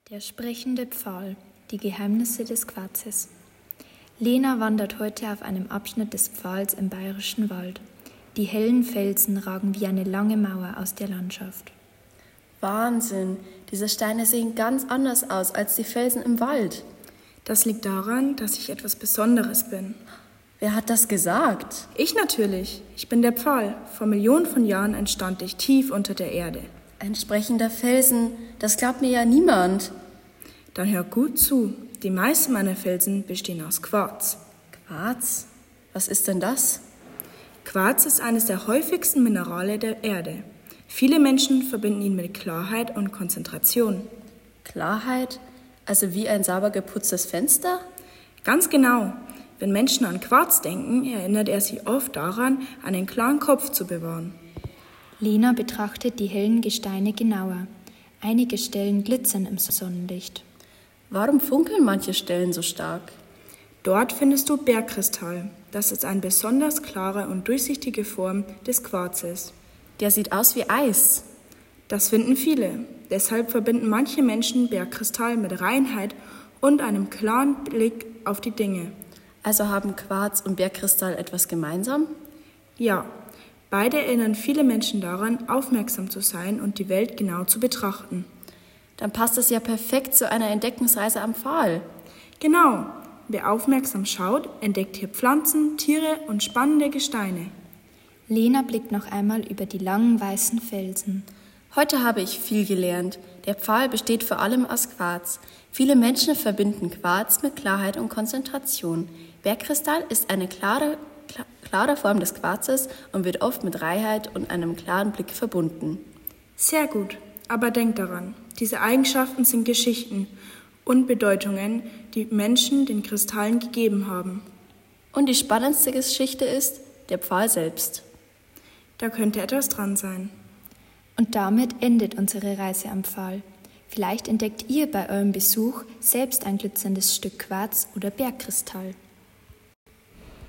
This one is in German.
Der sprechende Pfahl, die Geheimnisse des Quarzes. Lena wandert heute auf einem Abschnitt des Pfahls im Bayerischen Wald. Die hellen Felsen ragen wie eine lange Mauer aus der Landschaft. Wahnsinn, diese Steine sehen ganz anders aus als die Felsen im Wald. Das liegt daran, dass ich etwas Besonderes bin. Wer hat das gesagt? Ich natürlich. Ich bin der Pfahl. Vor Millionen von Jahren entstand ich tief unter der Erde. Ein sprechender Felsen, das glaubt mir ja niemand. Dann hör gut zu. Die meisten meiner Felsen bestehen aus Quarz. Quarz? Was ist denn das? Quarz ist eines der häufigsten Minerale der Erde. Viele Menschen verbinden ihn mit Klarheit und Konzentration. Klarheit? Also wie ein sauber geputztes Fenster? Ganz genau. Wenn Menschen an Quarz denken, erinnert er sie oft daran, einen klaren Kopf zu bewahren. Lena betrachtet die hellen Gesteine genauer. Einige Stellen glitzern im Sonnenlicht. Warum funkeln manche Stellen so stark? Dort findest du Bergkristall. Das ist eine besonders klare und durchsichtige Form des Quarzes. Der sieht aus wie Eis. Das finden viele. Deshalb verbinden manche Menschen Bergkristall mit Reinheit und einem klaren Blick auf die Dinge. Also haben Quarz und Bergkristall etwas gemeinsam? Ja, beide erinnern viele Menschen daran, aufmerksam zu sein und die Welt genau zu betrachten. Dann passt es ja perfekt zu einer Entdeckungsreise am Pfahl. Genau. Wer aufmerksam schaut, entdeckt hier Pflanzen, Tiere und spannende Gesteine. Lena blickt noch einmal über die langen weißen Felsen. Heute habe ich viel gelernt. Der Pfahl besteht vor allem aus Quarz. Viele Menschen verbinden Quarz mit Klarheit und Konzentration. Bergkristall ist eine klare Form des Quarzes und wird oft mit Reinheit und einem klaren Blick verbunden. Sehr gut, aber denk daran, diese Eigenschaften sind Geschichten und Bedeutungen, die Menschen den Kristallen gegeben haben. Und die spannendste Geschichte ist der Pfahl selbst. Da könnte etwas dran sein. Und damit endet unsere Reise am Pfahl. Vielleicht entdeckt ihr bei eurem Besuch selbst ein glitzerndes Stück Quarz oder Bergkristall.